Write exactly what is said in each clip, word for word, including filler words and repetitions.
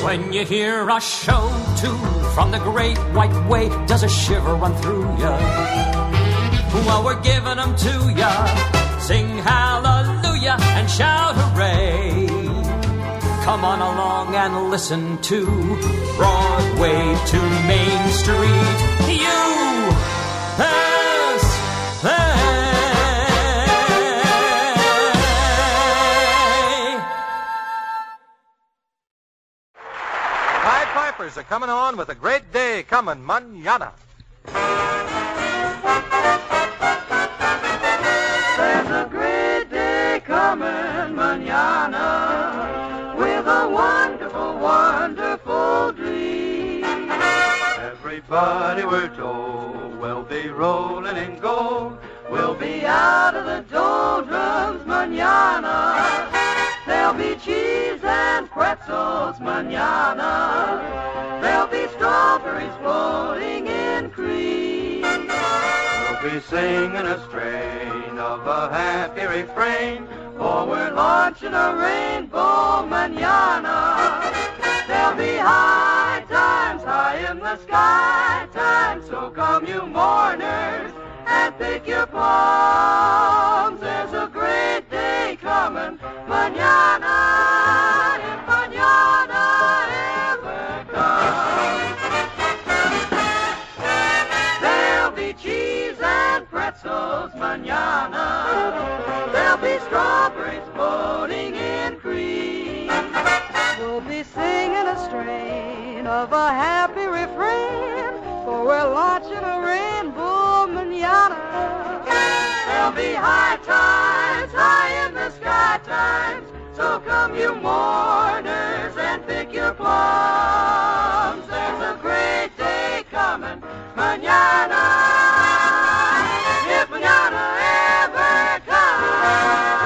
When you hear a show tune from the great white way, does a shiver run through ya? Well, we're giving them to ya. Sing hallelujah and shout hooray. Come on along and listen to Broadway to Main Street. U S A. Pied Pipers are coming on with a great day coming mañana. There's a great day coming mañana with a wonderful, wonderful dream. Everybody we're told will be rolling in gold. We'll be out of the doldrums mañana. There'll be cheese and pretzels mañana. There'll be strawberries floating in cream. We'll be singing a strain of a happy refrain, for we're launching a rainbow mañana. There'll be high times high in the sky times, so come you mourners and pick your plums. There's a great day coming mañana, if mañana ever comes. There'll be cheese and pretzels mañana. There'll be strawberries floating in cream. We'll be singing a strain of a happy refrain, for we're launching a rainbow mañana. There'll be high times high in the sky times, so come you mourners and pick your plums. There's a great day coming mañana, if mañana ever comes.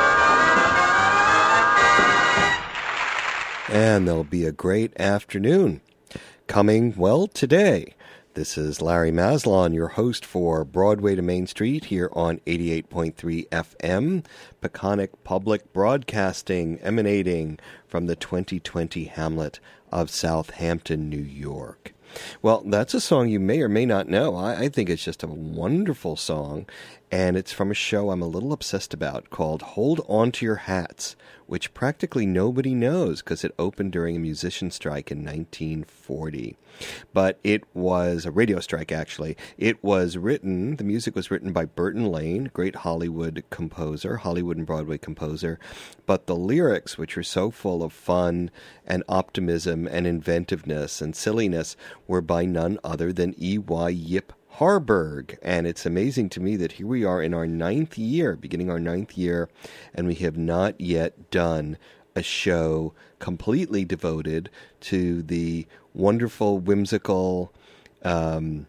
And there'll be a great afternoon coming, well, today. This is Larry Maslon, your host for Broadway to Main Street here on eighty-eight point three F M, Peconic Public Broadcasting, emanating from the twenty twenty hamlet of Southampton, New York. Well, that's a song you may or may not know. I, I think it's just a wonderful song, and it's from a show I'm a little obsessed about called Hold On to Your Hats, which practically nobody knows because it opened during a musician strike in nineteen forty. But it was a radio strike, actually. It was written, the music was written by Burton Lane, great Hollywood composer, Hollywood and Broadway composer. But the lyrics, which were so full of fun and optimism and inventiveness and silliness, were by none other than E Y Yip Harburg. And it's amazing to me that here we are in our ninth year, beginning our ninth year, and we have not yet done a show completely devoted to the wonderful, whimsical, um,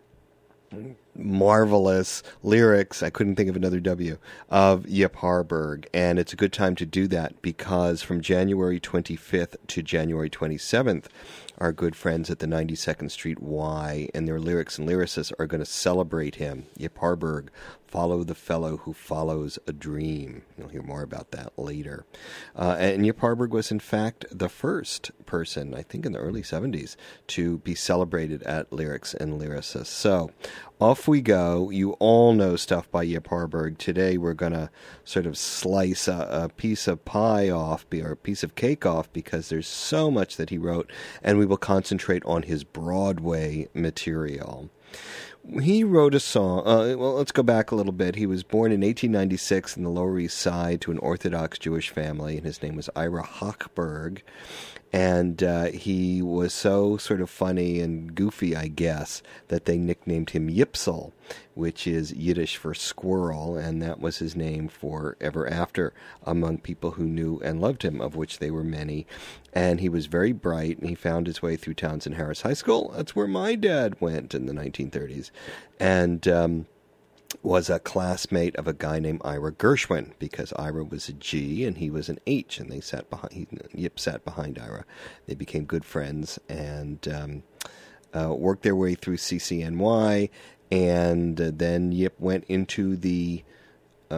marvelous lyrics, I couldn't think of another W, of Yip Harburg. And it's a good time to do that because from January twenty-fifth to January twenty-seventh, our good friends at the ninety-second Street Y and their lyrics and lyricists are going to celebrate him. Yip Harburg, follow the fellow who follows a dream. You'll hear more about that later. Uh, and Yip Harburg was, in fact, the first person, I think in the early seventies, to be celebrated at Lyrics and Lyricists. So off we go. You all know stuff by Yip Harburg. Today we're going to sort of slice a, a piece of pie off, or a piece of cake off, because there's so much that he wrote, and we will concentrate on his Broadway material. He wrote a song, uh, well, let's go back a little bit. He was born in eighteen ninety-six in the Lower East Side to an Orthodox Jewish family, and his name was Ira Hochberg. And uh, he was so sort of funny and goofy, I guess, that they nicknamed him Yipsel, which is Yiddish for squirrel, and that was his name forever after among people who knew and loved him, of which they were many. And he was very bright, and he found his way through Townsend Harris High School. That's where my dad went in the nineteen thirties. And um, was a classmate of a guy named Ira Gershwin, because Ira was a G and he was an H, and they sat behind, he, Yip sat behind Ira. They became good friends and um, uh, worked their way through C C N Y, and uh, then Yip went into the uh,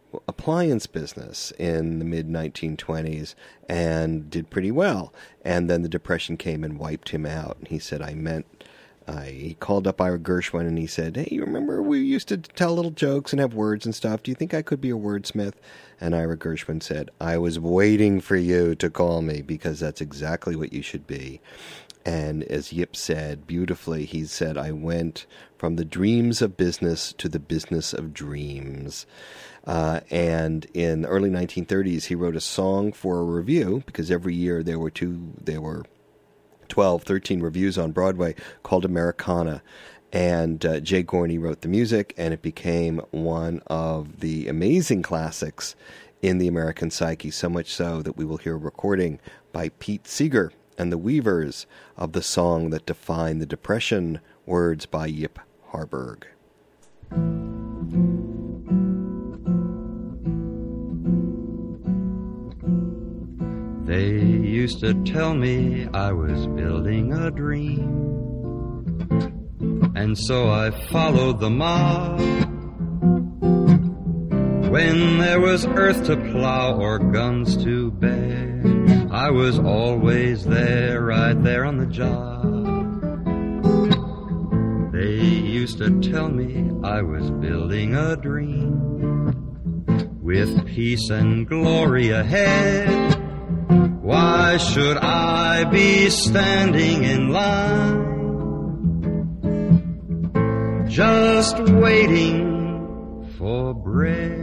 appliance business in the mid nineteen twenties and did pretty well. And then the Depression came and wiped him out. And he said, I meant, uh, he called up Ira Gershwin and he said, hey, you remember we used to tell little jokes and have words and stuff. Do you think I could be a wordsmith? And Ira Gershwin said, I was waiting for you to call me because that's exactly what you should be. And as Yip said beautifully, he said, I went from the dreams of business to the business of dreams. Uh, and in the early nineteen thirties, he wrote a song for a review, because every year there were two, there were twelve, thirteen reviews on Broadway called Americana. And uh, Jay Gorney wrote the music, and it became one of the amazing classics in the American psyche, so much so that we will hear a recording by Pete Seeger and the Weavers of the song that defined the Depression, words by Yip Harburg. They used to tell me I was building a dream, and so I followed the mob. When there was earth to plow or guns to bear, I was always there, right there on the job. They used to tell me I was building a dream with peace and glory ahead. Why should I be standing in line, just waiting for bread?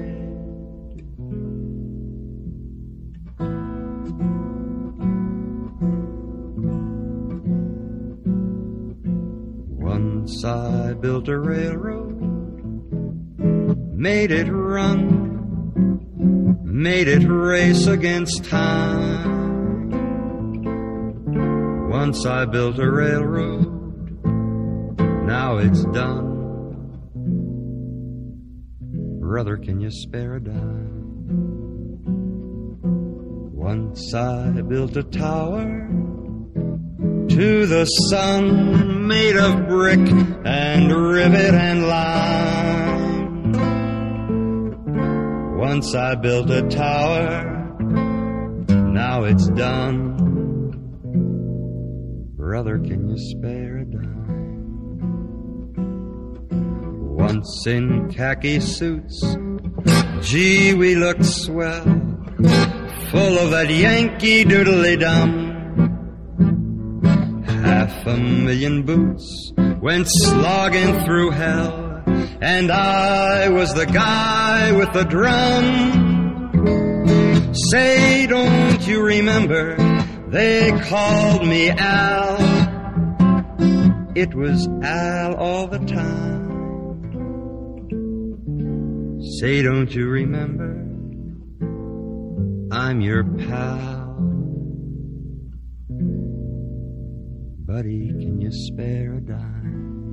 Once I built a railroad, made it run, made it race against time. Once I built a railroad, now it's done. Brother, can you spare a dime? Once I built a tower to the sun, made of brick and rivet and lime. Once I built a tower, now it's done. Brother, can you spare a dime? Once in khaki suits, gee, we looked swell, full of that Yankee doodly-dum. Half a million boots went slogging through hell, and I was the guy with the drum. Say, don't you remember, they called me Al. It was Al all the time. Say, don't you remember, I'm your pal. Buddy, can you spare a dime?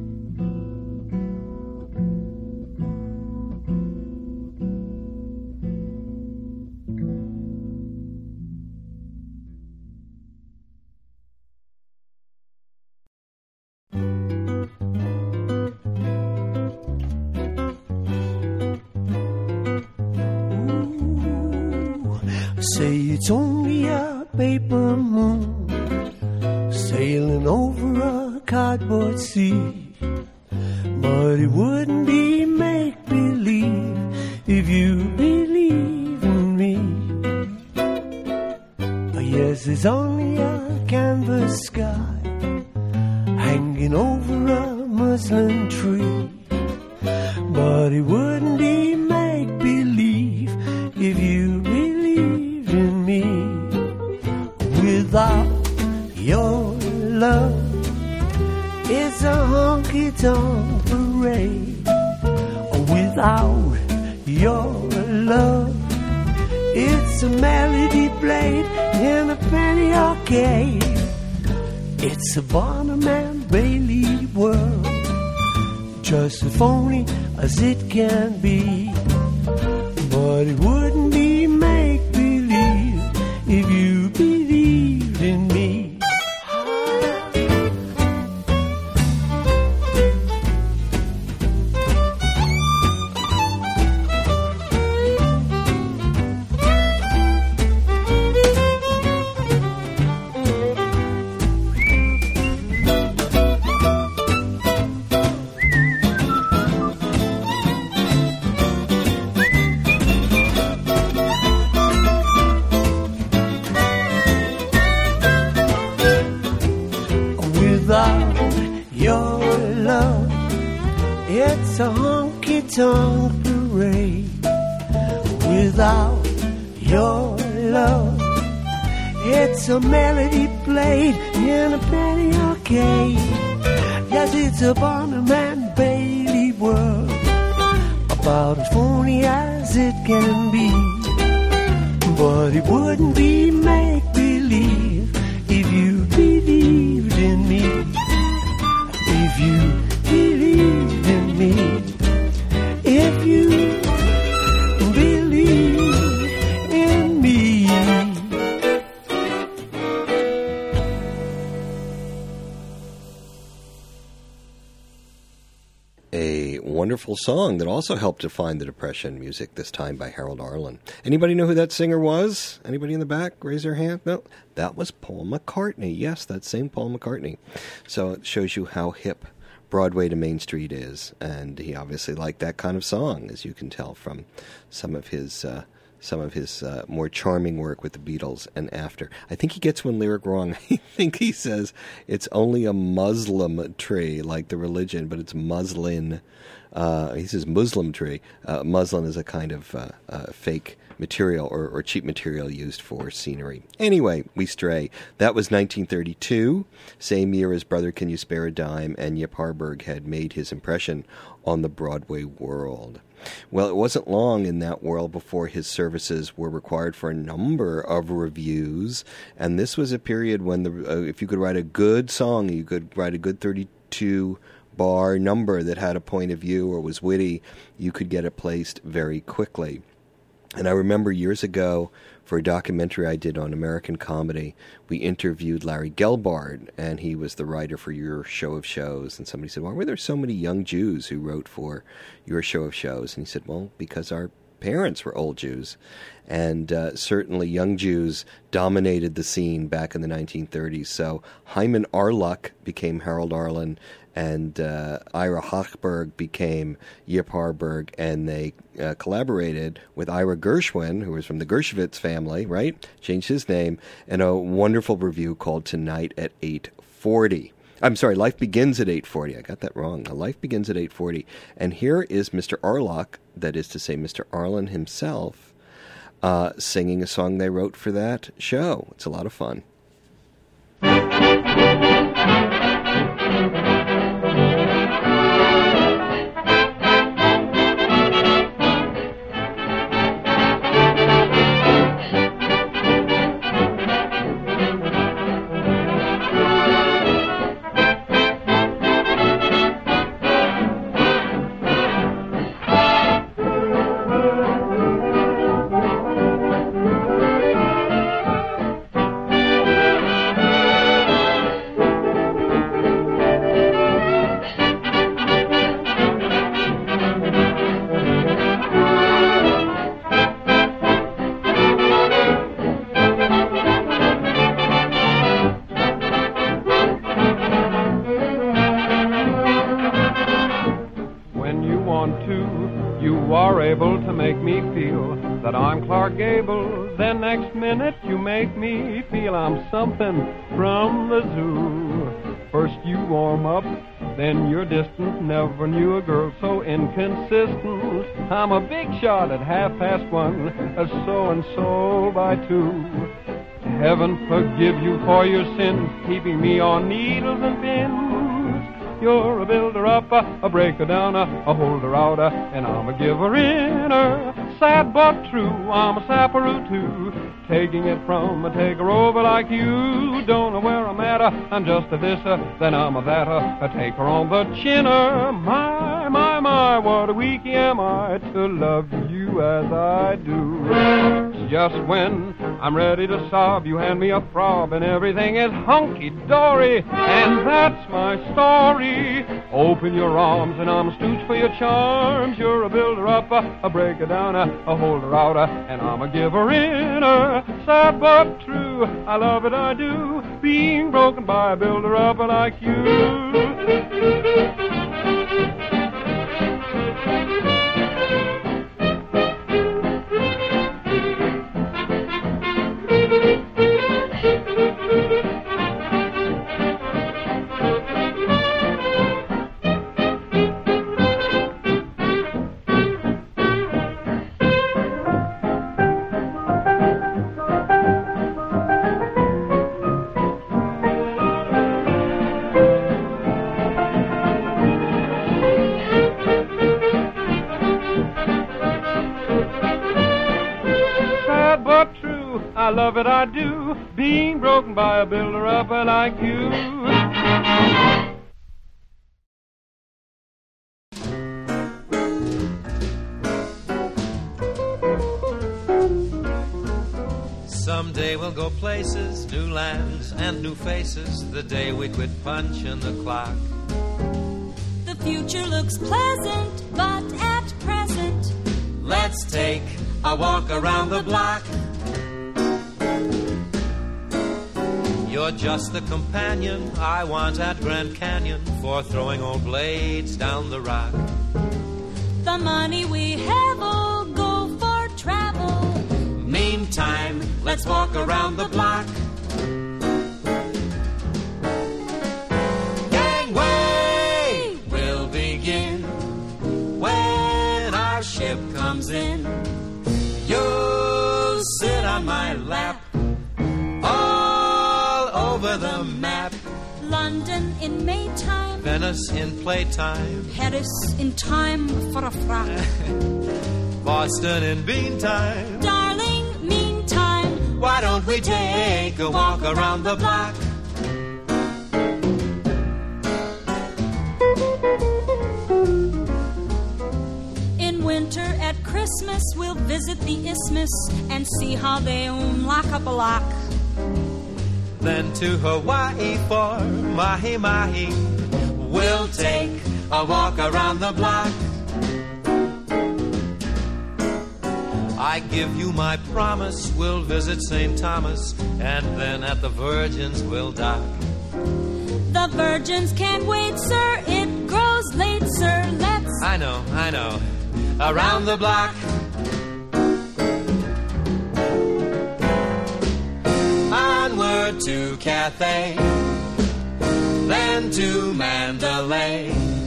Ooh, say it's only a paper moon sailing over a cardboard sea, but it wouldn't be make-believe if you believe in me. Yes, there's only a canvas sky hanging over a muslin tree, but it wouldn't be make-believe if you believed in me. Without your love, it's a honky-tonk parade. Without your love, it's a melody played in a penny arcade. It's a Barnum and Bailey world, just as phony as it can be. But it wouldn't be make-believe if you believed in me. honky-tonk parade. Without your love, it's a melody played in a penny arcade. Yes, it's a Barnum and Bailey world, about as phony as it can be. But it wouldn't be make-believe if you believed in me. If you believed in me. If you believe in me. A wonderful song that also helped define the Depression music, this time by Harold Arlen. Anybody know who that singer was? Anybody in the back? Raise their hand. No, that was Paul McCartney. Yes, that same Paul McCartney. So it shows you how hip Broadway to Main Street is, and he obviously liked that kind of song, as you can tell from some of his uh, some of his uh, more charming work with the Beatles and after. I think he gets one lyric wrong. I think he says it's only a Muslim tree, like the religion, but it's muslin. Uh, he says Muslim tree. Uh, muslin is a kind of uh, uh, fake material or, or cheap material used for scenery. Anyway, we stray. That was nineteen thirty-two, same year as Brother Can You Spare a Dime, and Yip Harburg had made his impression on the Broadway world. Well, it wasn't long in that world before his services were required for a number of reviews, and this was a period when the uh, if you could write a good song, you could write a good thirty-two bar number that had a point of view or was witty, you could get it placed very quickly. And I remember years ago, for a documentary I did on American comedy, we interviewed Larry Gelbard, and he was the writer for Your Show of Shows. And somebody said, why were there so many young Jews who wrote for Your Show of Shows? And he said, well, because our parents were old Jews. And uh, certainly young Jews dominated the scene back in the nineteen thirties. So Hyman Arluck became Harold Arlen, and uh, Ira Hochberg became Yip Harburg, and they uh, collaborated with Ira Gershwin, who was from the Gershwitz family, right? Changed his name, in a wonderful review called Tonight at eight forty. I'm sorry, Life Begins at eight forty. I got that wrong. Life Begins at eight forty. And here is Mister Arluck, that is to say Mister Arlen himself, uh, singing a song they wrote for that show. It's a lot of fun. Something from the zoo. First you warm up, then you're distant. Never knew a girl so inconsistent. I'm a big shot at half past one, a so-and-so by two. Heaven forgive you for your sins, keeping me on needles and pins. You're a builder-upper, a breaker-downer, a holder-outer, and I'm a giver-inner. Sad but true, I'm a sapperoo too. Taking it from a taker-over like you. Don't know where I'm at, I'm just a thisser, then I'm a thatter, a taker on the chinner. My, my, my, what a weakie am I to love you as I do. Just when I'm ready to sob, you hand me a throb, and everything is hunky-dory, and that's my story. Open your arms, and I'm a stooge for your charms. You're a builder-upper, a breaker-downer, a holder-outer, and I'm a giver-inner. Sad but true, I love it, I do, being broken by a builder-upper like you. sad but true. I love it, I do, being broken by a builder-upper like you. Someday we'll go places, new lands and new faces, the day we quit punching the clock. The future looks pleasant, but at present, let's take a walk around the block. You're just the companion I want at Grand Canyon for throwing old blades down the rock. The money we have will go for travel. Meantime, let's walk around the block. Gangway will begin when our ship comes in. You'll sit on my lap, all over the map. London in Maytime, Venice in playtime, Paris in time for a frock. Boston in beantime, darling, meantime, why don't we take a walk around the block? In winter at Christmas we'll visit the Isthmus and see how they um, lock up a lock. Then to Hawaii for mahi mahi, we'll take a walk around the block. I give you my promise, we'll visit Saint Thomas, and then at the Virgins we'll dock. The Virgins can't wait, sir, it grows late, sir, let's... I know, I know, around the block. Onward to Cathay, then to Mandalay,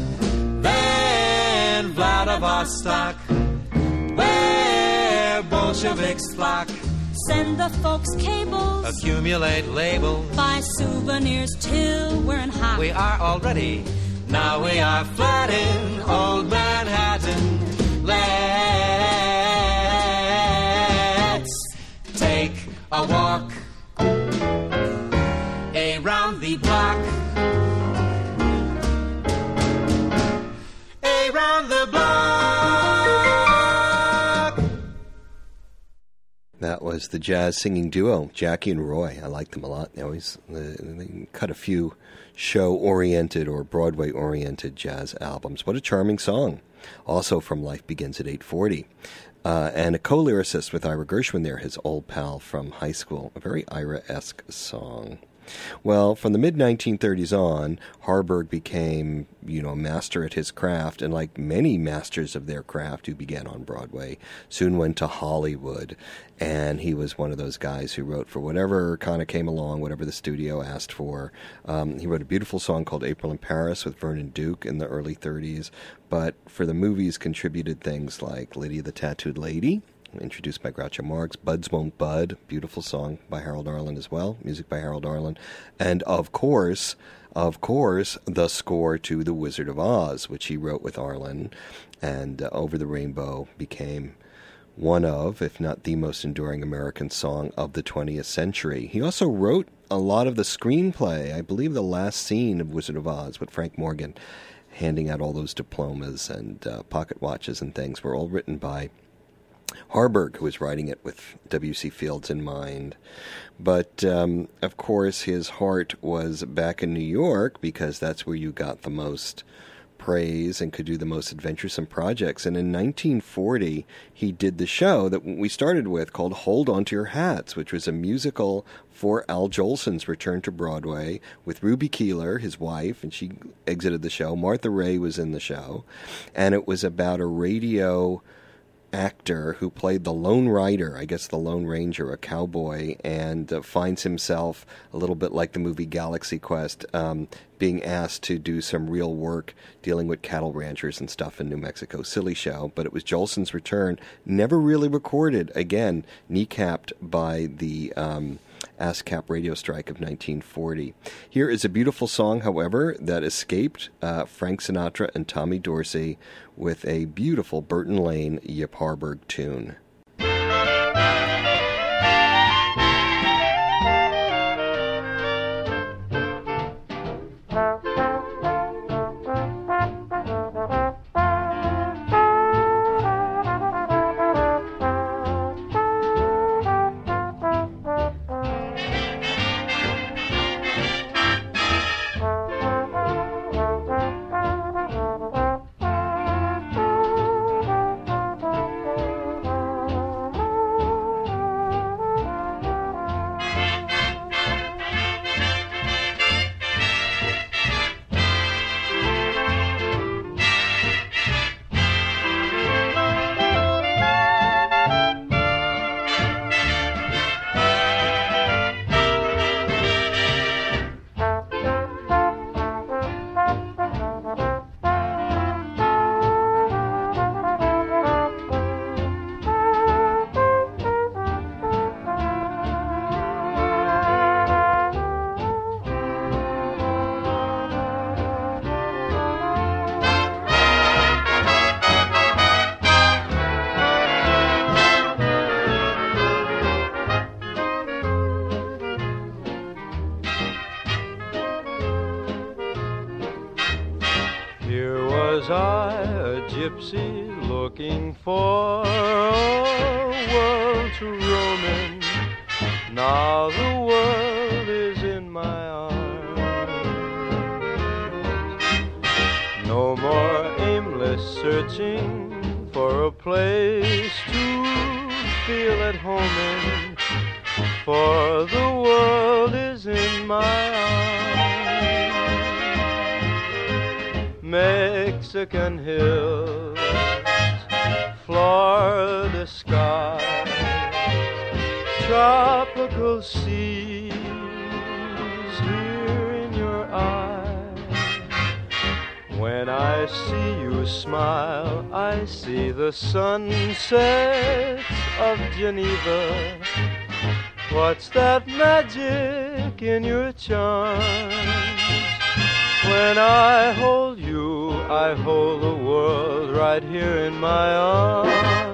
then Vladivostok, where Bolsheviks flock. Send the folks cables, accumulate labels, buy souvenirs till we're in hock. We are already, now we are flat in old Manhattan. Let's take a walk around the block, around the block. That was the jazz singing duo, Jackie and Roy. I like them a lot. They always they cut a few show-oriented or Broadway-oriented jazz albums. What a charming song. Also from Life Begins at eight forty. Uh, and a co-lyricist with Ira Gershwin there, his old pal from high school. A very Ira-esque song. Well, from the mid nineteen thirties on, Harburg became, you know, a master at his craft, and like many masters of their craft who began on Broadway, soon went to Hollywood. And he was one of those guys who wrote for whatever kind of came along, whatever the studio asked for. Um, he wrote a beautiful song called April in Paris with Vernon Duke in the early thirties, but for the movies contributed things like Lydia the Tattooed Lady, introduced by Groucho Marx, Buds Won't Bud, beautiful song by Harold Arlen as well, music by Harold Arlen, and of course, of course, the score to The Wizard of Oz, which he wrote with Arlen, and uh, Over the Rainbow became one of, if not the most enduring American song of the twentieth century. He also wrote a lot of the screenplay. I believe the last scene of Wizard of Oz with Frank Morgan handing out all those diplomas and uh, pocket watches and things were all written by Harburg, who was writing it with W C Fields in mind. But, um, of course, his heart was back in New York because that's where you got the most praise and could do the most adventuresome projects. And in nineteen forty, he did the show that we started with called Hold On to Your Hats, which was a musical for Al Jolson's return to Broadway with Ruby Keeler, his wife, and she exited the show. Martha Raye was in the show. And it was about a radio actor who played the Lone Rider, I guess the Lone Ranger, a cowboy, and uh, finds himself a little bit like the movie Galaxy Quest, um, being asked to do some real work dealing with cattle ranchers and stuff in New Mexico. Silly show, but it was Jolson's return, never really recorded, again, kneecapped by the um, ASCAP radio strike of nineteen forty. Here is a beautiful song, however, that escaped uh, Frank Sinatra and Tommy Dorsey with a beautiful Burton Lane Yip Harburg tune. Was I a gypsy looking for a world to roam in? Now the world is in my arms. No more aimless searching for a place to feel at home in, for the world is in my arms. Mexican hills, Florida skies, tropical seas here in your eyes. When I see you smile, I see the sunsets of Geneva. What's that magic in your charms? When I hold you, I hold the world right here in my arms.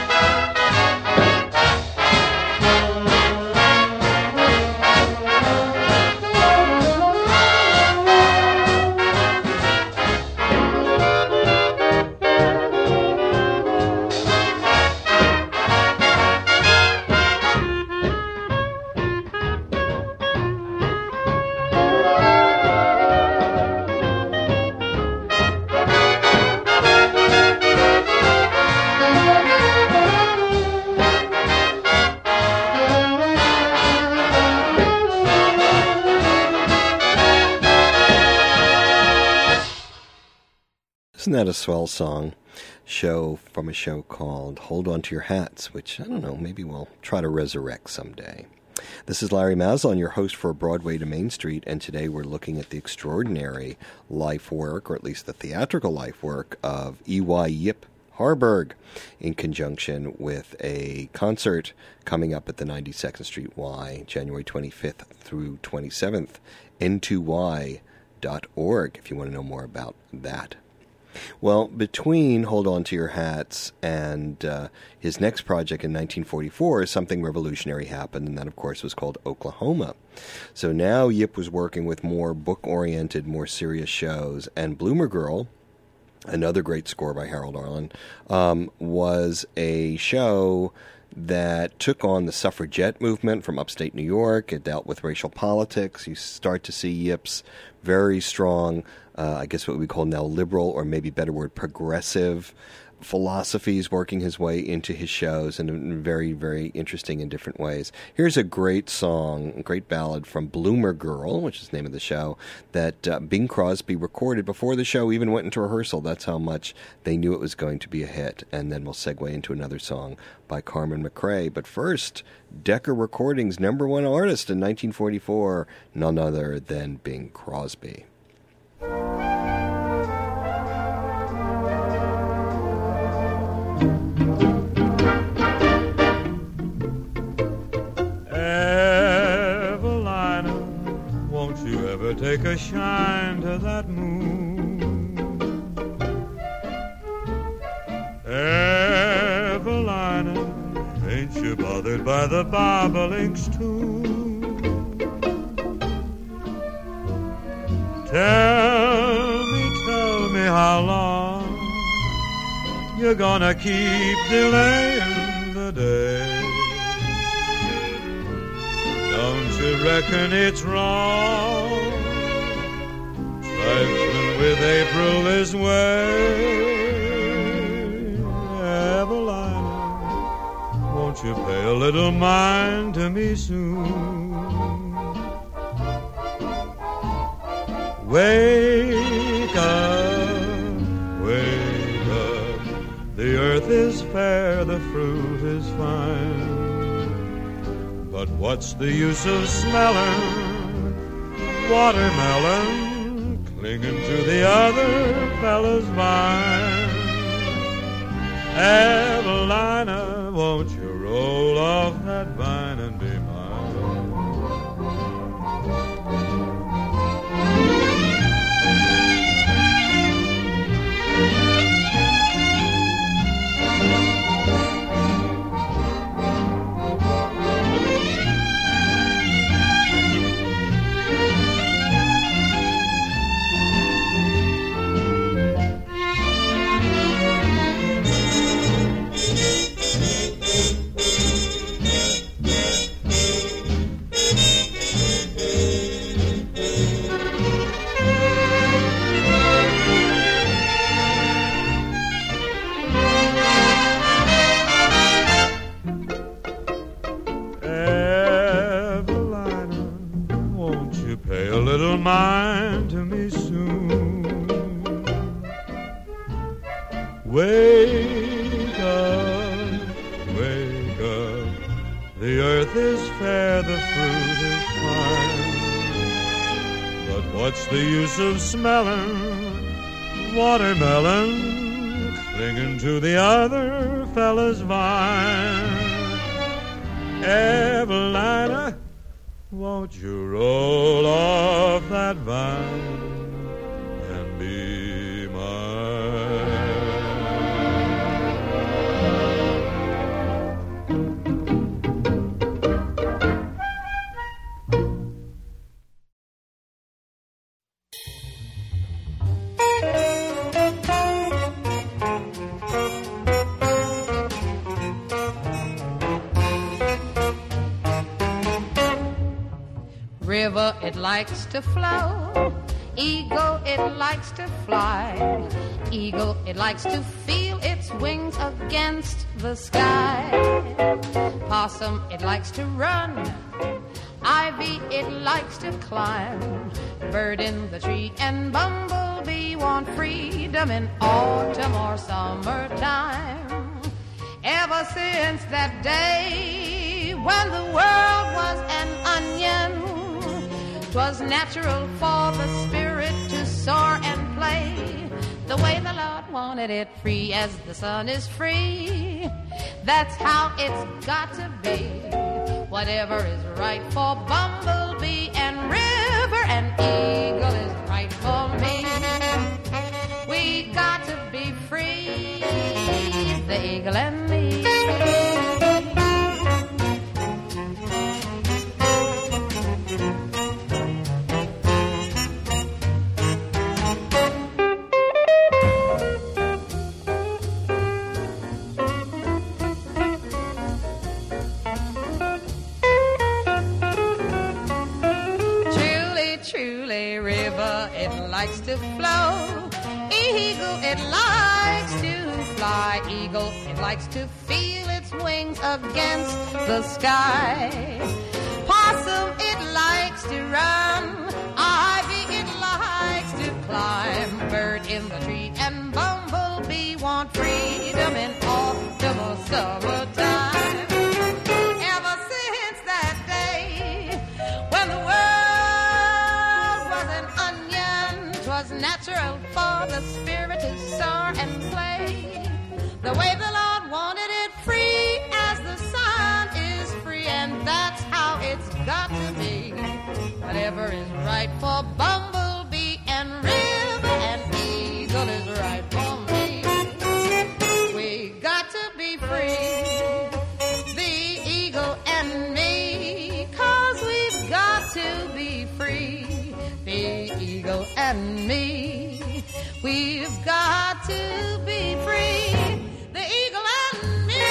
Isn't that a swell song? Show from a show called Hold On To Your Hats, which, I don't know, maybe we'll try to resurrect someday. This is Larry Maslin, your host for Broadway to Main Street, and today we're looking at the extraordinary life work, or at least the theatrical life work, of E Y Yip Harburg, in conjunction with a concert coming up at the ninety-second Street Y, January twenty-fifth through twenty-seventh, N two Y dot org, if you want to know more about that. Well, between Hold On To Your Hats and uh, his next project in nineteen forty-four, something revolutionary happened, and that, of course, was called Oklahoma. So now Yip was working with more book-oriented, more serious shows, and Bloomer Girl, another great score by Harold Arlen, um, was a show that took on the suffragette movement from upstate New York. It dealt with racial politics. You start to see Yip's very strong, uh, I guess what we call now liberal, or maybe better word, progressive philosophies working his way into his shows in very, very interesting and different ways. Here's a great song, a great ballad from Bloomer Girl, which is the name of the show, that uh, Bing Crosby recorded before the show even went into rehearsal. That's how much they knew it was going to be a hit. And then we'll segue into another song by Carmen McRae. But first, Decca Recordings' number one artist in nineteen forty-four, none other than Bing Crosby. Evelina, won't you ever take a shine to that moon? Evelina, ain't you bothered by the bobolink's tune? Tell me, tell me how long you're gonna keep delaying the day. Don't you reckon it's wrong trifling with April this way? Evelina, won't you pay a little mind to me soon? Wake up, wake up, the earth is fair, the fruit is fine. But what's the use of smelling watermelon clinging to the other fella's vine? Evelina, won't you roll off that vine and be mine? mine to me soon. Wake up, wake up, the earth is fair, the fruit is fine. But what's the use of smelling watermelon clinging to the other fella's vine? Evelina, won't you roll off that vine and be mine? River, it likes to flow. Eagle, it likes to fly. Eagle, it likes to feel its wings against the sky. Possum, it likes to run. Ivy, it likes to climb. Bird in the tree and bumblebee want freedom in autumn or summertime. Ever since that day when the world was an onion, 'twas natural for the spirit to soar and play the way the Lord wanted it, free as the sun is free. That's how it's got to be. Whatever is right for bumblebee and river and eagle is right for me. We got to be free, the eagle and me. Likes to flow. Eagle, it likes to fly. Eagle, it likes to feel its wings against the sky. Possum, it likes to run. Ivy, it likes to climb. Bird in the tree and bumblebee want freedom in autumn or summertime. Ever since that day when the world was an onion, 'twas natural for the spirit to soar and play the way the Lord wanted it, free as the sun is free, and that's how it's got to be. Whatever is right for bumblebee and river and eagle is right for me. We got to be free, the eagle and me, 'cause we've got to be free. The eagle and me, we've got to be free. The eagle and me.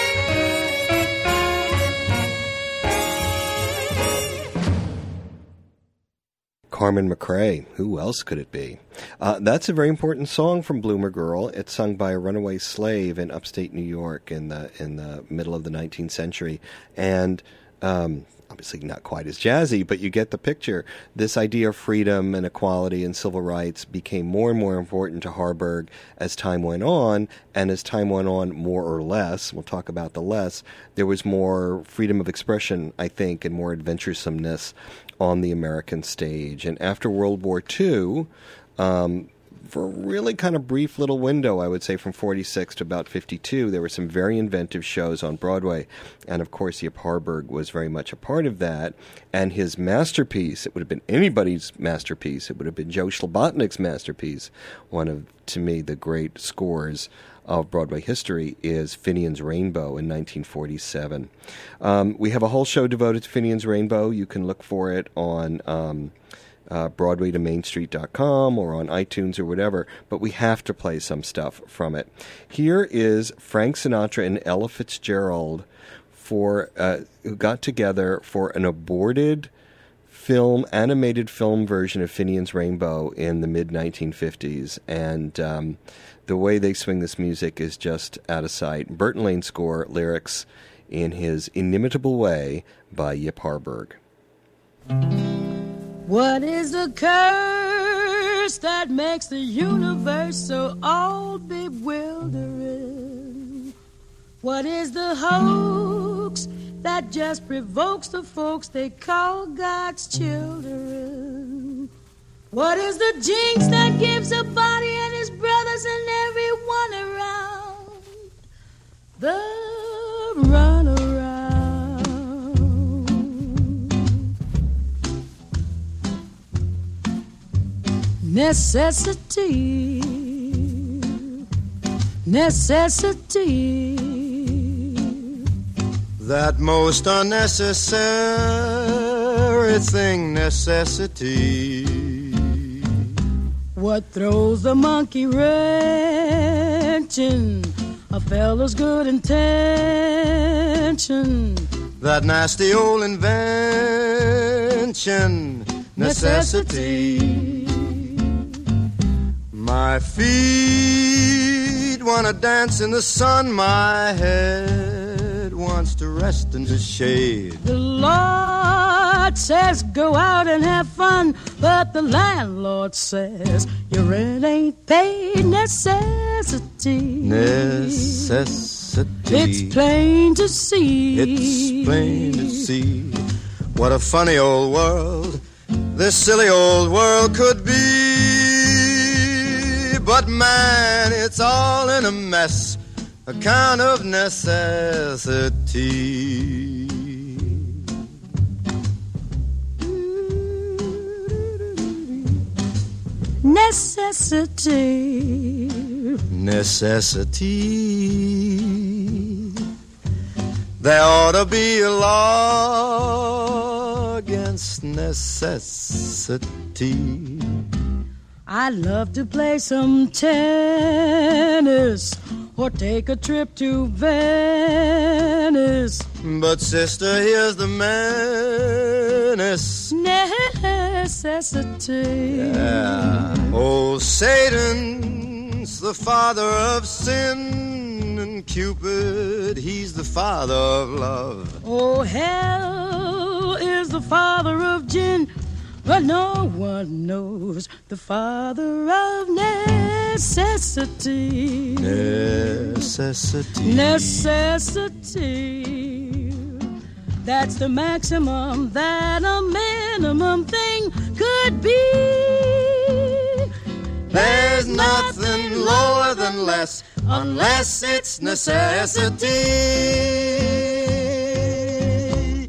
Carmen McRae. Who else could it be? Uh, that's a very important song from Bloomer Girl. It's sung by a runaway slave in upstate New York in the in the middle of the nineteenth century, and um, obviously not quite as jazzy, but you get the picture. This idea of freedom and equality and civil rights became more and more important to Harburg as time went on, and as time went on, more or less, we'll talk about the less, there was more freedom of expression, I think, and more adventuresomeness on the American stage. And after World War Two, um, for a really kind of brief little window, I would say from forty-six to about fifty-two, there were some very inventive shows on Broadway. And of course, Yip Harburg was very much a part of that. And his masterpiece, it would have been anybody's masterpiece, it would have been Joe Slobotnik's masterpiece. One of, to me, the great scores of Broadway history is Finian's Rainbow in nineteen forty-seven. Um, we have a whole show devoted to Finian's Rainbow. You can look for it on Um, Uh, Broadway to Main Street dot com or on iTunes or whatever, but we have to play some stuff from it. Here is Frank Sinatra and Ella Fitzgerald for uh, who got together for an aborted film, animated film version of Finian's Rainbow in the mid nineteen fifties, and um, the way they swing this music is just out of sight. Burton Lane score, lyrics in his inimitable way by Yip Harburg. What is the curse that makes the universe so all bewildering? What is the hoax that just provokes the folks they call God's children? What is the jinx that gives a body and his brothers and everyone around the runaround? Necessity, necessity, that most unnecessary thing, necessity. What throws the monkey wrenching a fellow's good intention? That nasty old invention, necessity. My feet want to dance in the sun, my head wants to rest in the shade. The Lord says go out and have fun, but the landlord says your rent ain't paid. Necessity, necessity. It's plain to see. It's plain to see. What a funny old world this silly old world could be. But man, it's all in a mess, a kind of necessity. Necessity, necessity. There ought to be a law against necessity. I'd love to play some tennis or take a trip to Venice. But sister, here's the menace. Necessity. Yeah. Old Satan's the father of sin, and Cupid, he's the father of love. Oh, hell is the father of gin, but no one knows the father of necessity. Necessity. Necessity. That's the maximum that a minimum thing could be. There's nothing lower than less, unless it's necessity.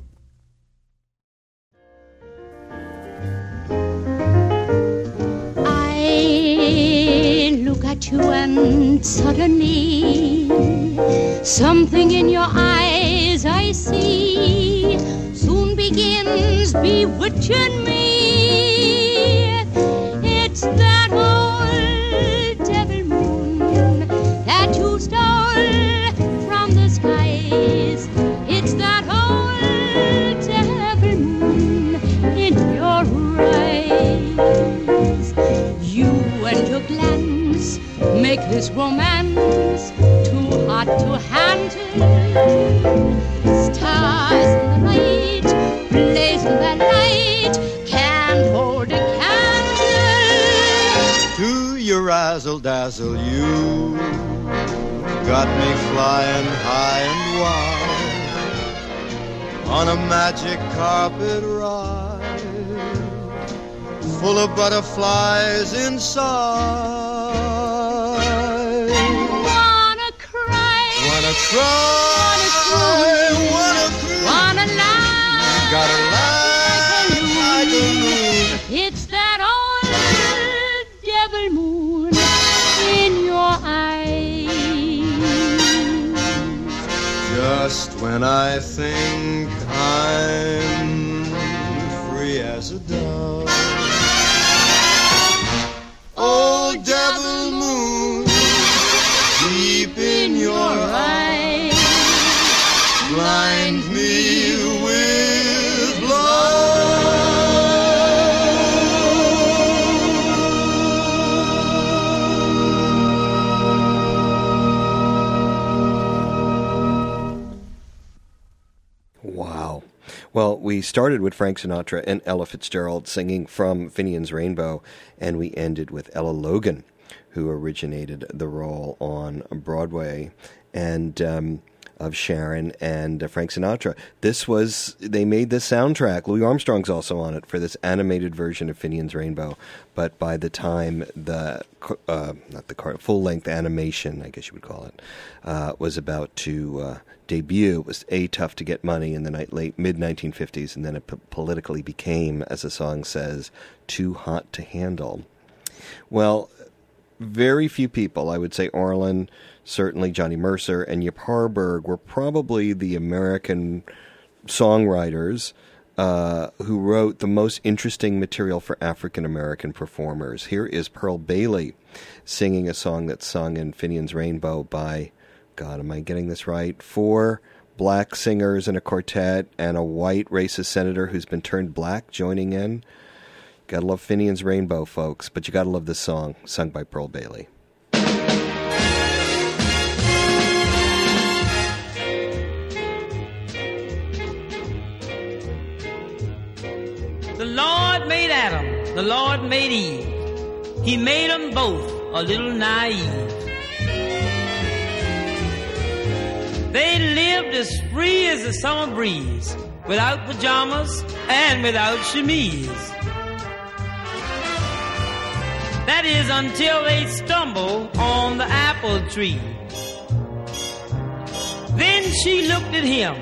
I look at you and suddenly something in your eyes I see soon begins bewitching me. It's that old devil moon that you stole from the skies. It's that old devil moon in your eyes. You and your glance make this romance too hot to handle. Stars in the night, blazing the light, can't hold a candle to your razzle dazzle. You got me flying high and wide on a magic carpet ride, full of butterflies inside. Wanna cry, wanna cry, wanna cry, wanna lie, gotta lie like a moon. It's that old devil moon in your eyes. Just when I think I'm free as a dove, oh, devil moon, deep in your eyes, blind me with love. Wow. Well, we started with Frank Sinatra and Ella Fitzgerald singing from Finian's Rainbow, and we ended with Ella Logan, who originated the role on Broadway, and um, of Sharon and uh, Frank Sinatra. This was, they made this soundtrack. Louis Armstrong's also on it for this animated version of Finian's Rainbow. But by the time the, uh, not the full-length animation, I guess you would call it, uh, was about to uh, debut, it was A, tough to get money in the night, late mid-nineteen fifties, and then it p- politically became, as the song says, too hot to handle. Well, very few people, I would say Orlin, certainly Johnny Mercer, and Yip Harburg were probably the American songwriters uh, who wrote the most interesting material for African-American performers. Here is Pearl Bailey singing a song that's sung in Finian's Rainbow by, God, am I getting this right? Four black singers in a quartet and a white racist senator who's been turned black joining in. Gotta love Finian's Rainbow, folks, but you gotta love this song, sung by Pearl Bailey. The Lord made Adam, the Lord made Eve. He made them both a little naive. They lived as free as the summer breeze, without pajamas and without chemise. That is until they stumble on the apple tree. Then she looked at him,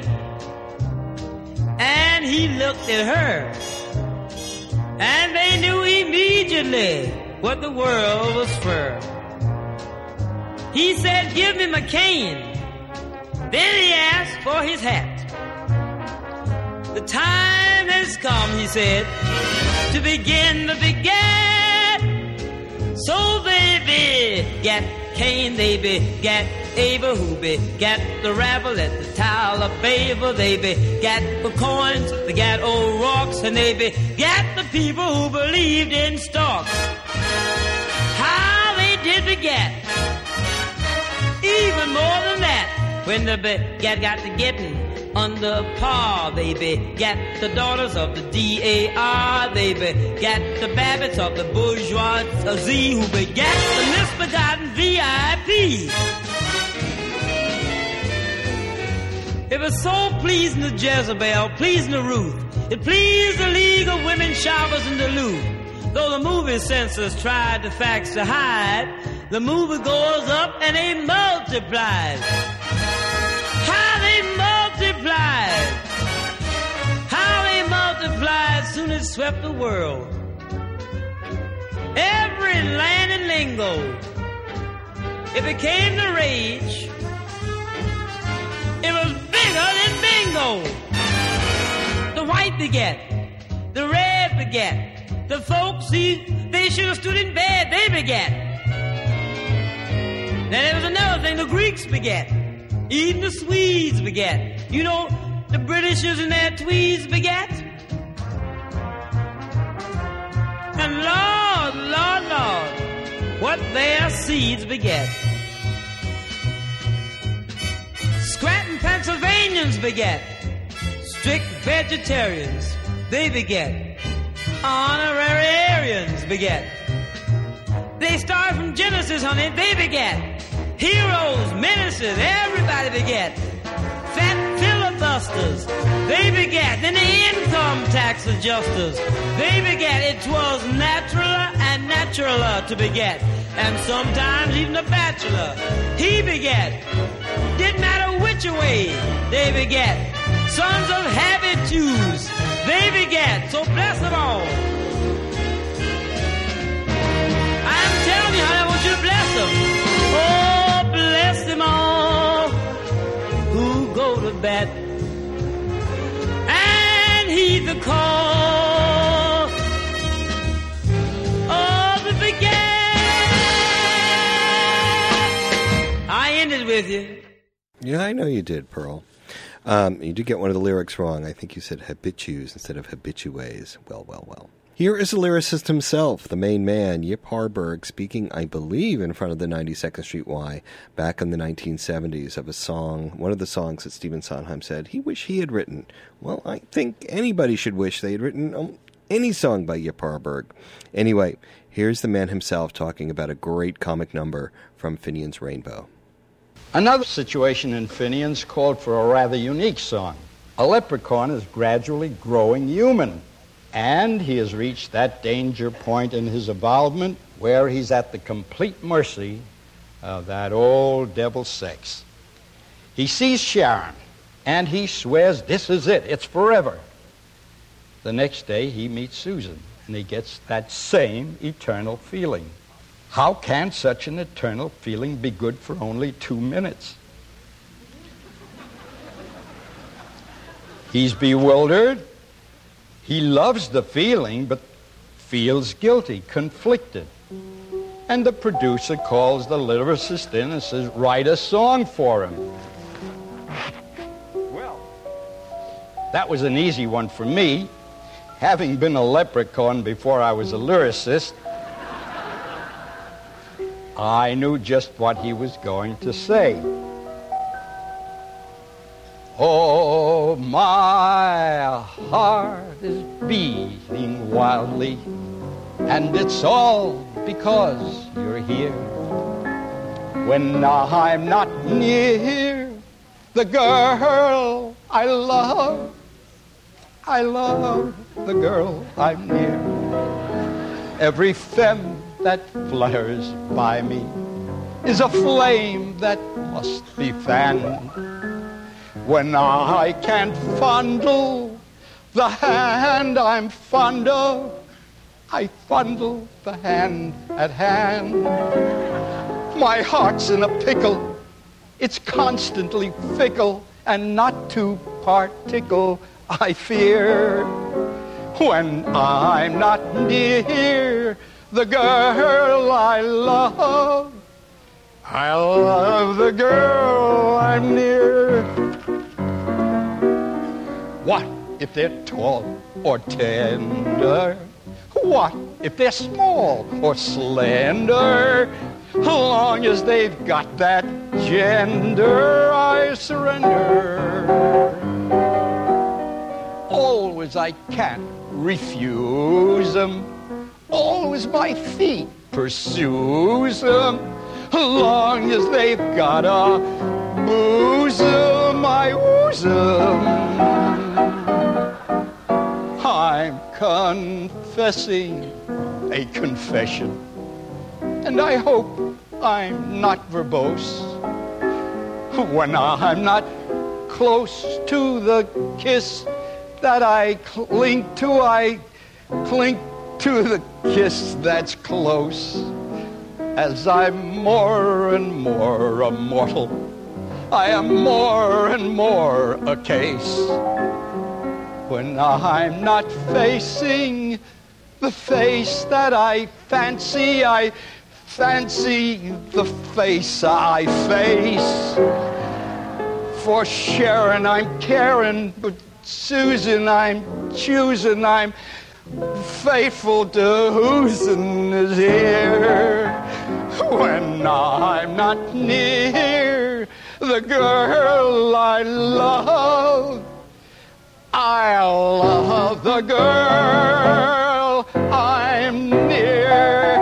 and he looked at her, and they knew immediately what the world was for. He said, give me my cane. Then he asked for his hat. The time has come, he said, to begin the began. So they begat Cain, they begat Abel, who begat the rabble at the Tower of Babel. They begat the coins, they begat old rocks, and they begat the people who believed in storks. How they did begat, even more than that, when the begat got to getting under par. They begat the daughters of the D A R. They begat the Babbitts of the bourgeoisie, who begat the misbegotten V I P. It was so pleasing to Jezebel, pleasing to Ruth. It pleased the League of Women Shoppers in Duluth. Though the movie censors tried the facts to hide, the movie goes up and they multiplied. How they multiplied! How they multiplied, soon it swept the world. Every land and lingo, it became the rage. It was bigger than bingo. The white begat, the red begat, the folks, see, they should have stood in bed, they begat. Now there was another thing, the Greeks begat. Even the Swedes begat. You know, the Britishers and their tweeds begat. And Lord, Lord, Lord, what their seeds begat. Scranton Pennsylvanians begat. Strict vegetarians, they begat. Honorary Aryans begat. They start from Genesis, honey, they begat. Heroes, menaces, everybody begat. Fat filibusters, they begat. Then the income tax adjusters, they begat. It was naturaler and naturaler to begat. And sometimes even a bachelor, he begat. Didn't matter which way, they begat. Sons of habitudes, they begat. So bless them all. I'm telling you, honey, I want you to bless them. Oh, bless them all who go to bat and heed the call of the begat. I ended with you. Yeah, I know you did, Pearl. Um, you did get one of the lyrics wrong. I think you said habitues instead of habitues. Well, well, well. Here is the lyricist himself, the main man, Yip Harburg, speaking, I believe, in front of the ninety-second Street Y back in the nineteen seventies of a song, one of the songs that Stephen Sondheim said he wished he had written. Well, I think anybody should wish they had written um, any song by Yip Harburg. Anyway, here's the man himself talking about a great comic number from Finian's Rainbow. Another situation in Finian's called for a rather unique song. A leprechaun is gradually growing human, and he has reached that danger point in his evolvement where he's at the complete mercy of that old devil sex. He sees Sharon, and he swears this is it, it's forever. The next day he meets Susan, and he gets that same eternal feeling. How can such an eternal feeling be good for only two minutes? He's bewildered. He loves the feeling, but feels guilty, conflicted. And the producer calls the lyricist in and says, write a song for him. Well, that was an easy one for me. Having been a leprechaun before I was a lyricist, I knew just what he was going to say. Oh, my heart is beating wildly, and it's all because you're here. When I'm not near the girl I love, I love the girl I'm near. Every femme that flutters by me is a flame that must be fanned. When I can't fondle the hand I'm fond of, I fondle the hand at hand. My heart's in a pickle, it's constantly fickle, and not to particle, I fear. When I'm not near the girl I love, I love the girl I'm near. What if they're tall or tender? What if they're small or slender? Long as they've got that gender, I surrender. Always I can't refuse them. Always my feet pursues them. Long as they've got a bosom, I ooze them. I'm confessing a confession, and I hope I'm not verbose when I'm not close to the kiss that I cling to. I cling to the kiss that's close. As I'm more and more a mortal, I am more and more a case. When I'm not facing the face that I fancy, I fancy the face I face. For Sharon I'm caring, but Susan I'm choosing. I'm faithful to whosin is here. When I'm not near the girl I love, I love the girl I'm near.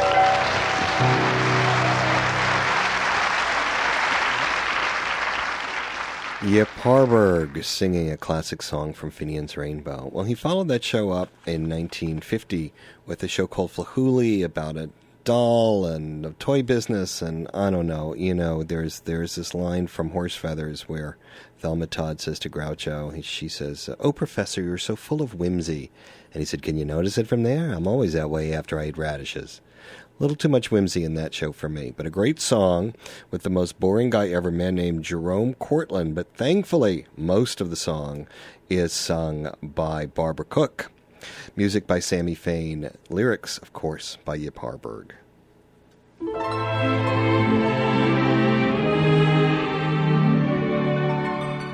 Yip Harburg singing a classic song from Finian's Rainbow. Well, he followed that show up in nineteen fifty with a show called Flahooley about a doll and a toy business, and I don't know, you know, there's there's this line from Horse Feathers where Thelma Todd says to Groucho, he, she says, "Oh, Professor, you're so full of whimsy." And he said, "Can you notice it from there? I'm always that way after I eat radishes." A little too much whimsy in that show for me, but a great song with the most boring guy ever, a man named Jerome Cortland. But thankfully, most of the song is sung by Barbara Cook. Music by Sammy Fain. Lyrics, of course, by Yip Harburg.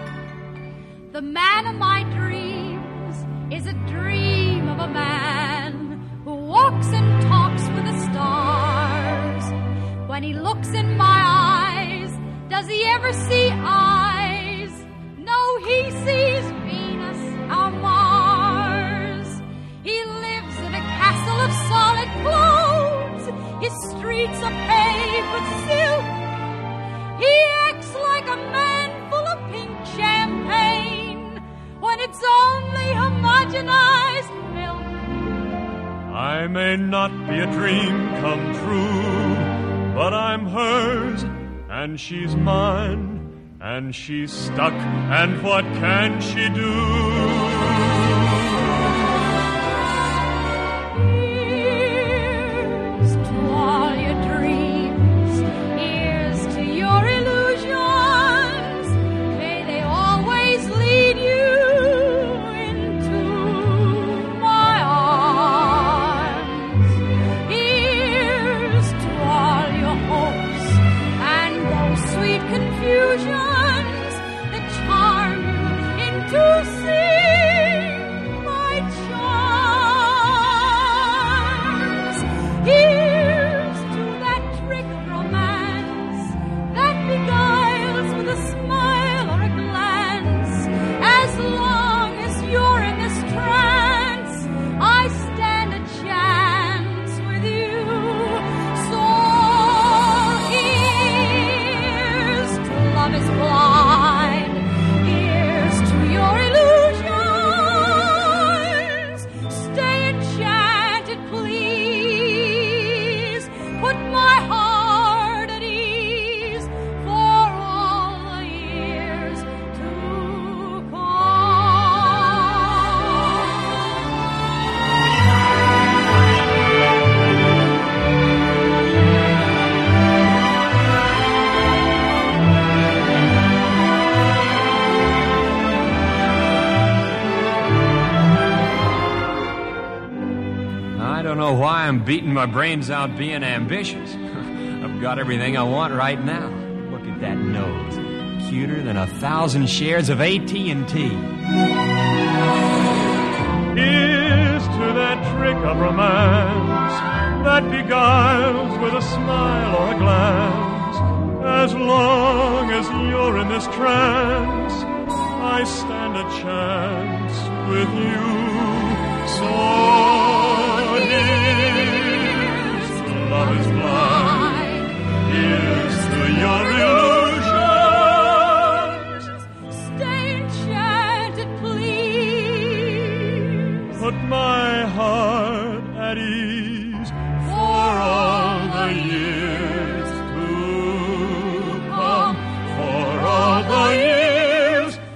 The man of my dreams is a dream of a man looks in my eyes, does he ever see eyes? No, he sees Venus or Mars. He lives in a castle of solid clothes. His streets are paved with silk. He acts like a man full of pink champagne when it's only homogenized milk. I may not be a dream come true, but I'm hers and she's mine, and she's stuck, and what can she do? Here's to all your dreams, here's to your illusions, may they always lead you into my arms. Here's to all your hopes and those sweet confusions that charm you into seeing my charms. Here's to that trick of romance that beguiles with a smile or a glance. As long as you're in this trance, I stand a chance with you. So here's to love is blind. Here's to your illusions. Stay enchanted, please. Put my heart at ease for all the years to I don't know why I'm beating my brains out being ambitious. I've got everything I want right now. Look at that nose. Cuter than a thousand shares of A T and T. Here's to that trick of romance that beguiles with a smile or a glance. As long as you're in this trance, I stand a chance with you. So here's to love is blind. Here's to your illusions. stay enchanted, please. Put my heart at ease for all the years to come. For all the years to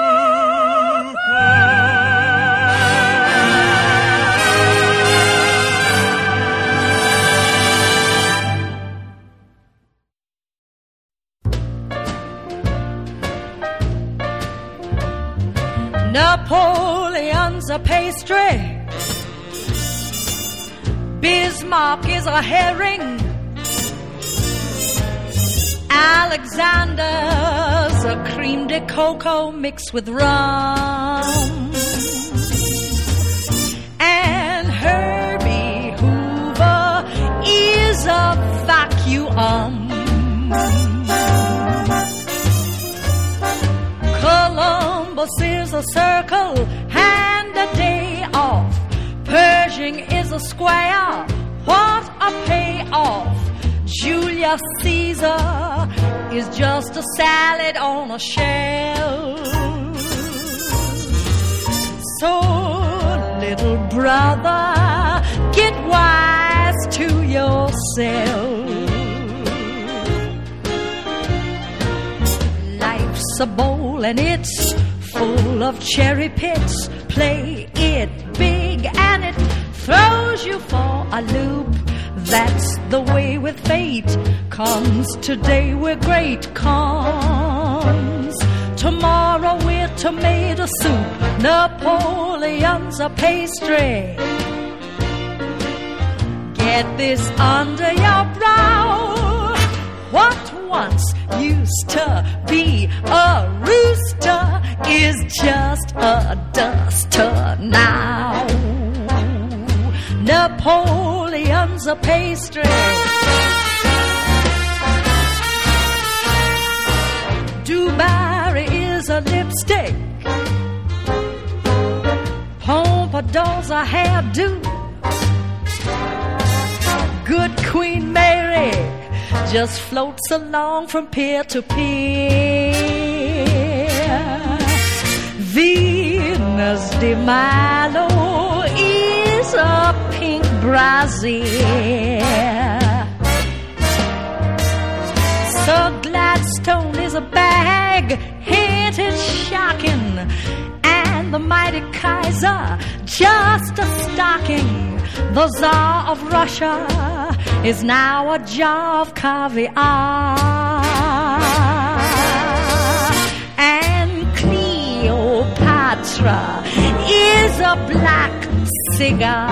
Napoleon's a pastry. Bismarck is a herring. Alexander's a creme de coco mixed with rum. And Herbie Hoover is a vacuum. Columbus is a circle and a day off. Pershing is a square, what a payoff. Julius Caesar is just a salad on a shelf. So, little brother, get wise to yourself. Life's a bowl and it's full of cherry pits. Play it big and it throws you for a loop. That's the way with fate. Comes today we're great, comes tomorrow we're tomato soup. Napoleon's a pastry. Get this under your brow. What once used to be a rooster is just a duster now. Napoleon's a pastry. Dewberry is a lipstick. Pompadour's a hairdo. Good Queen Mary just floats along from pier to pier. Venus de Milo is a pink brassiere. Sir Gladstone is a bag, it is shocking. And the mighty Kaiser, just a stocking. The Tsar of Russia is now a jar of caviar. And Cleopatra is a black cigar.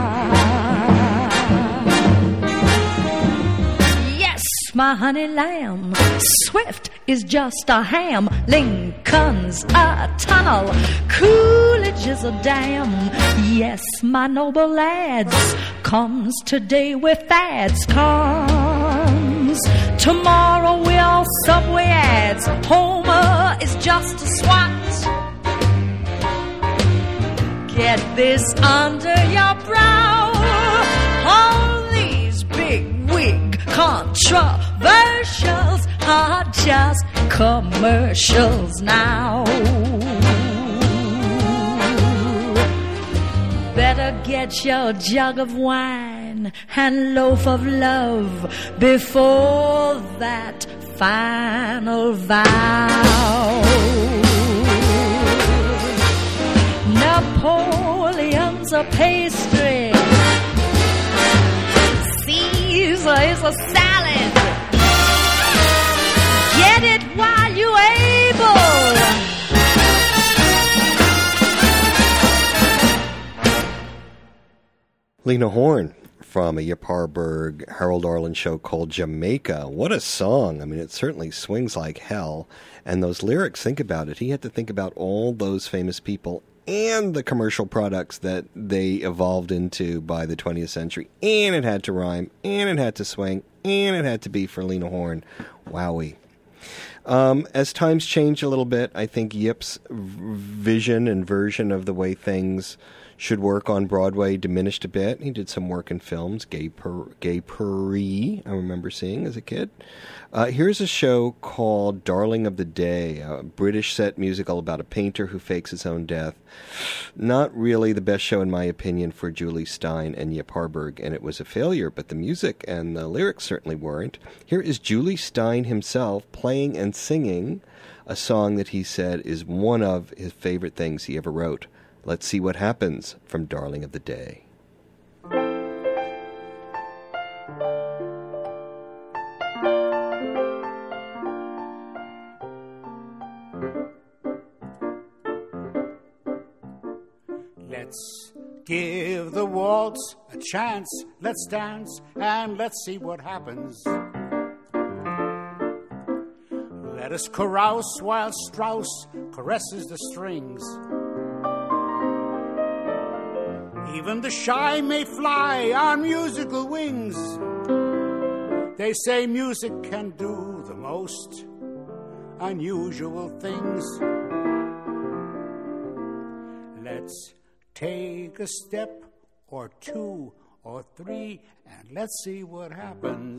Yes, my honey lamb, Swift is just a ham. Lincoln's a tunnel, Coolidge is a dam. Yes, my noble lads, comes today with fads. Comes tomorrow with Subway ads. Homer is just a swat. Get this under your brow. All these big wig controversials are just commercials now. Better get your jug of wine and loaf of love before that final vow. Napoleon's a pastry. Caesar is a salad. Get it while you're able. Lena Horne from a Yip Harburg Harold Arlen show called Jamaica. What a song. I mean, it certainly swings like hell. And those lyrics, think about it. He had to think about all those famous people and the commercial products that they evolved into by the twentieth century. And it had to rhyme, and it had to swing, and it had to be for Lena Horne. Wowee. Um, as times change a little bit, I think Yip's vision and version of the way things should work on Broadway diminished a bit. He did some work in films, Gay, per, Gay Paris, I remember seeing as a kid. Uh, here's a show called Darling of the Day, a British set musical about a painter who fakes his own death. Not really the best show, in my opinion, for Julie Stein and Yip Harburg, and it was a failure, but the music and the lyrics certainly weren't. Here is Julie Stein himself playing and singing a song that he said is one of his favorite things he ever wrote. Let's see what happens from Darling of the Day. Let's give the waltz a chance. Let's dance and let's see what happens. Let us carouse while Strauss caresses the strings. Even the shy may fly on musical wings. They say music can do the most unusual things. Let's take a step or two or three and let's see what happens.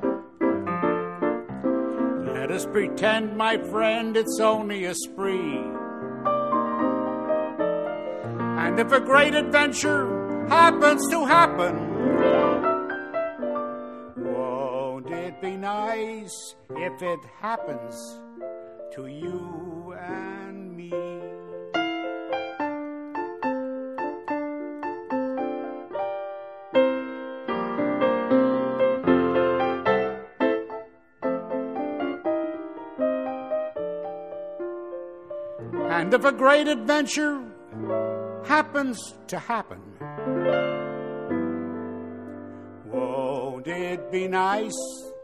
Let us pretend, my friend, it's only a spree. And if a great adventure happens to happen, won't it be nice if it happens to you and me? And if a great adventure happens to happen, won't it be nice?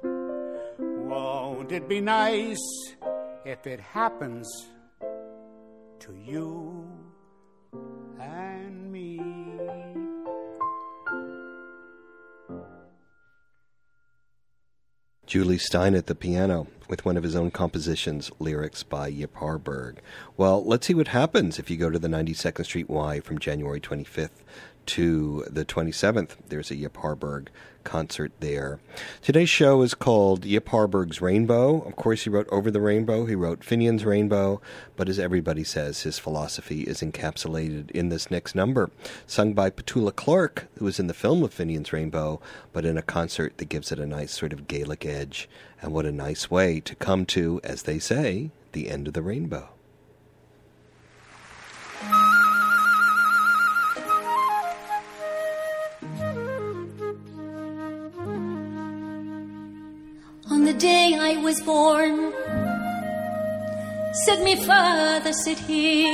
Won't it be nice if it happens to you and me? Julie Stein at the piano. with one of his own compositions, lyrics by Yip Harburg. Well, let's see what happens if you go to the ninety-second Street Y from January twenty-fifth to the twenty-seventh. There's a Yip Harburg concert there. Today's show is called Yip Harburg's Rainbow. Of course, he wrote Over the Rainbow. He wrote Finian's Rainbow. But as everybody says, his philosophy is encapsulated in this next number, sung by Petula Clark, who was in the film of Finian's Rainbow, but in a concert that gives it a nice sort of Gaelic edge. And what a nice way to come to, as they say, the end of the rainbow. On the day I was born, said me father, said he,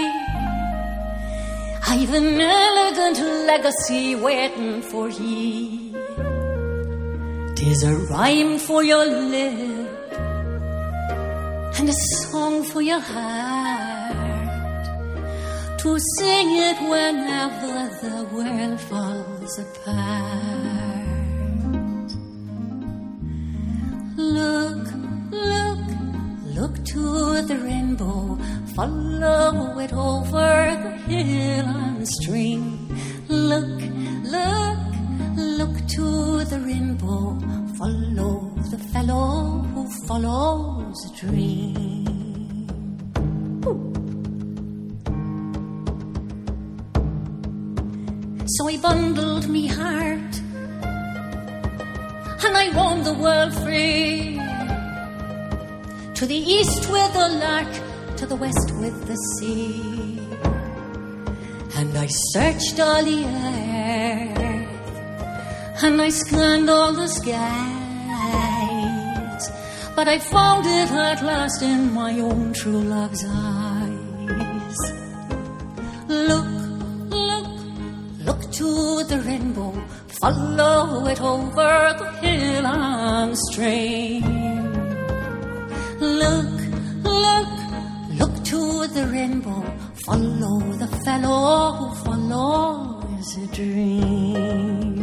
I've an elegant legacy waiting for ye. 'Tis a rhyme for your lip and a song for your heart, to sing it whenever the world falls apart. Look, look, look to the rainbow, follow it over the hill and stream. Look, look, look to the rainbow, follow the fellow who follows a dream. Ooh. So I bundled me heart and I roamed the world free, to the east with the lark, to the west with the sea. And I searched all the earth, and I scanned all the skies, but I found it at last in my own true love's eyes. Look, look, look to the rainbow, follow it over the hill and stream. Look, look, look to the rainbow, follow the fellow who follows a dream.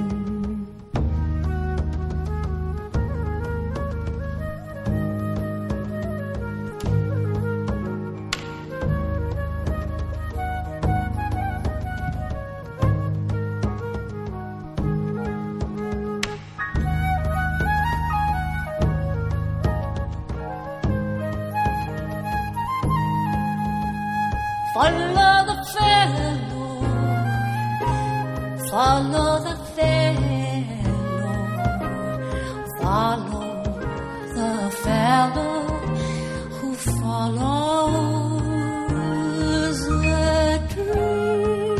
Follow the fellow, follow the fellow, follow the fellow who follows the dream.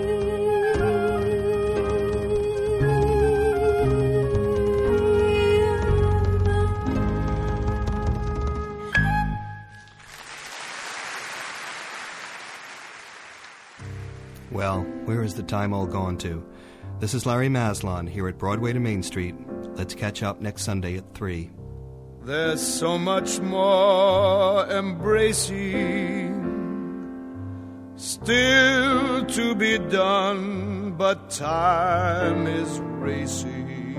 Well, where is the time all gone to? This is Larry Maslon here at Broadway to Main Street. Let's catch up next Sunday at three. There's so much more embracing still to be done, but time is racing.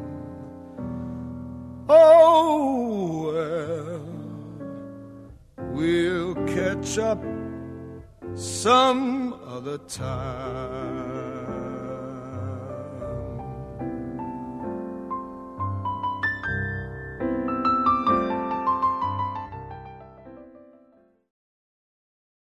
Oh, well, we'll catch up some other time.